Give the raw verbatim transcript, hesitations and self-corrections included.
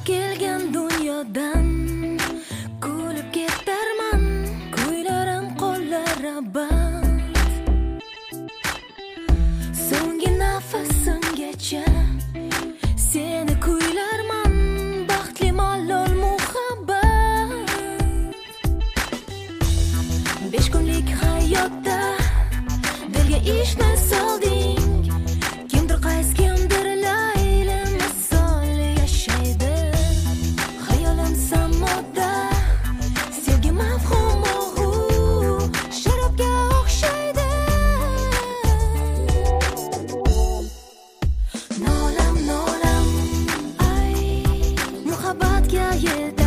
kelgan dunyodan kulib ketarman, kuylarim qo'llari band. So'nggi nafasimgacha seni kuylarman, baxtli malol muhabbat. Besh kunlik hayotda dilga ishni solding, kimdir qaysi kimdir Layli misol yashaydi. Xayolim samoda, sevgi mavhumi u sharobga o'xshaydi. Nolam nolam ay muhabbatga yetdi.